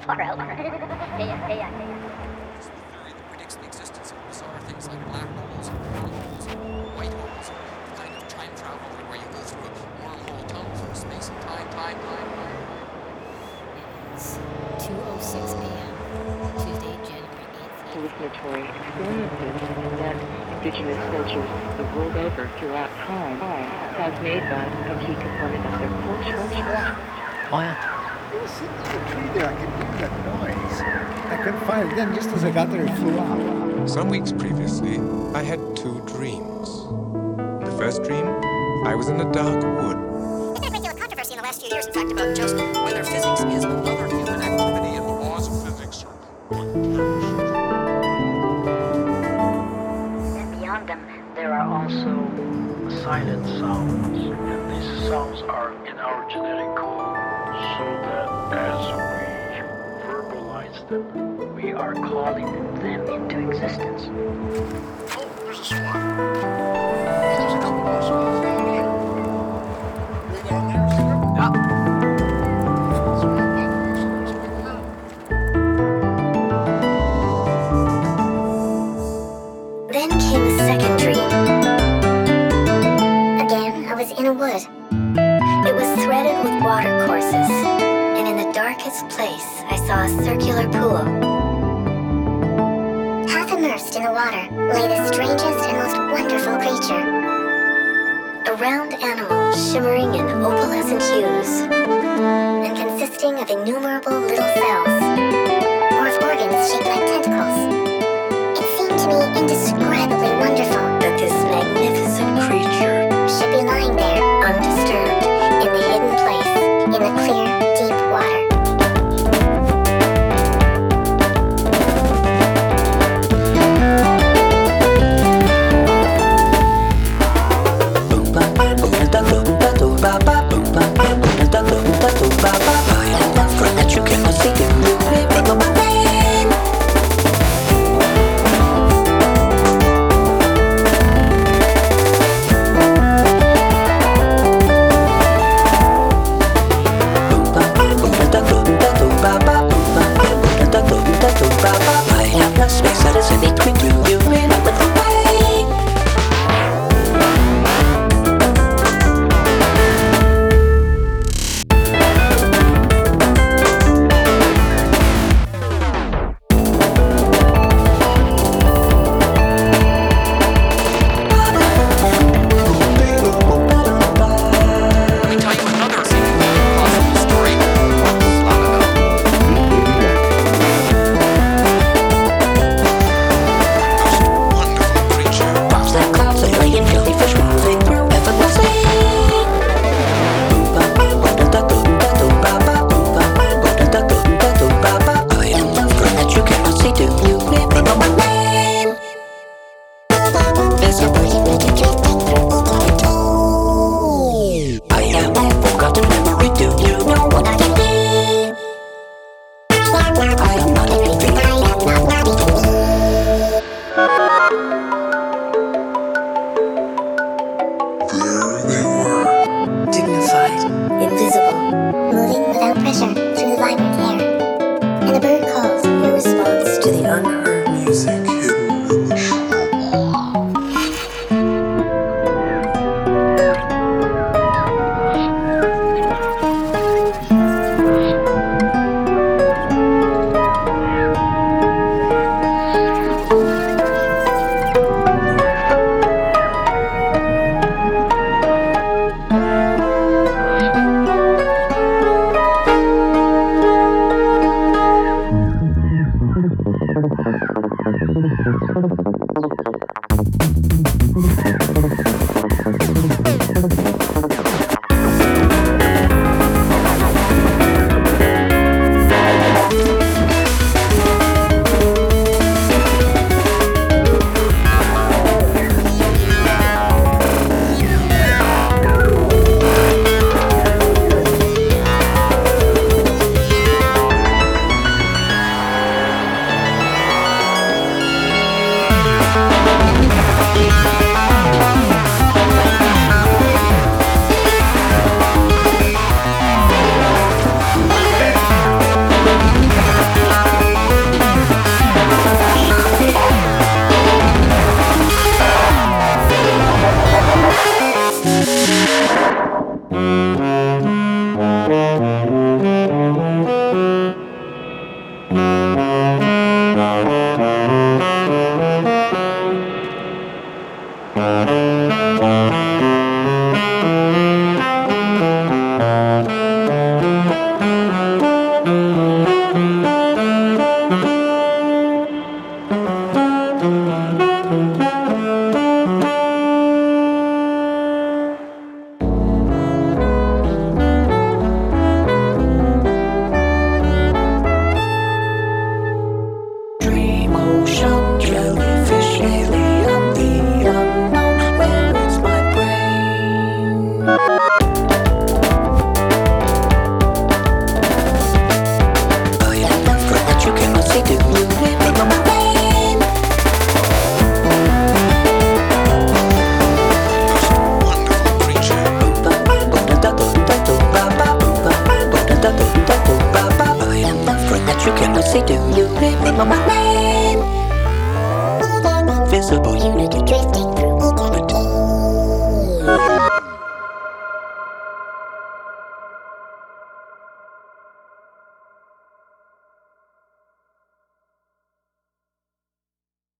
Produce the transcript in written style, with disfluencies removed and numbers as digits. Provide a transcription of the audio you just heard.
far out. Yeah. This is the theory that predicts the existence of bizarre things like black holes, wormholes, white holes, the kind of time travel where you go through a wormhole tunnel through space and time. It's 2:06 p.m. Tuesday, January 8th. Hallucinatory experiences that indigenous cultures the world over throughout time has made that a key component of their culture. Oh yeah. There was sitting in the tree there. I could hear that noise. I couldn't find it. Then just as I got there, it flew out. Some weeks previously, I had two dreams. The first dream, I was in a dark wood. There's been a great deal of controversy in the last few years, in fact, about just whether physics is another human activity and the laws of physics are untouched. And beyond them, there are also silent sounds, and these sounds are in our genetic code, so that as we verbalize them, we are calling them into existence. Oh, there's a swan. Hey, there's a couple more swans down here. Way down there, see them? Then came a second dream. Again, I was in a wood. It was threaded with water courses, and in the darkest place, I saw a circular pool. Half immersed in the water lay the strangest and most wonderful creature. A round animal shimmering in opalescent hues, and consisting of innumerable little cells, or of organs shaped like tentacles. It seemed to me indescribably wonderful that this magnificent creature should be lying there undisturbed in the hidden place in the clear, deep water. That you cannot see it. indivisible unity.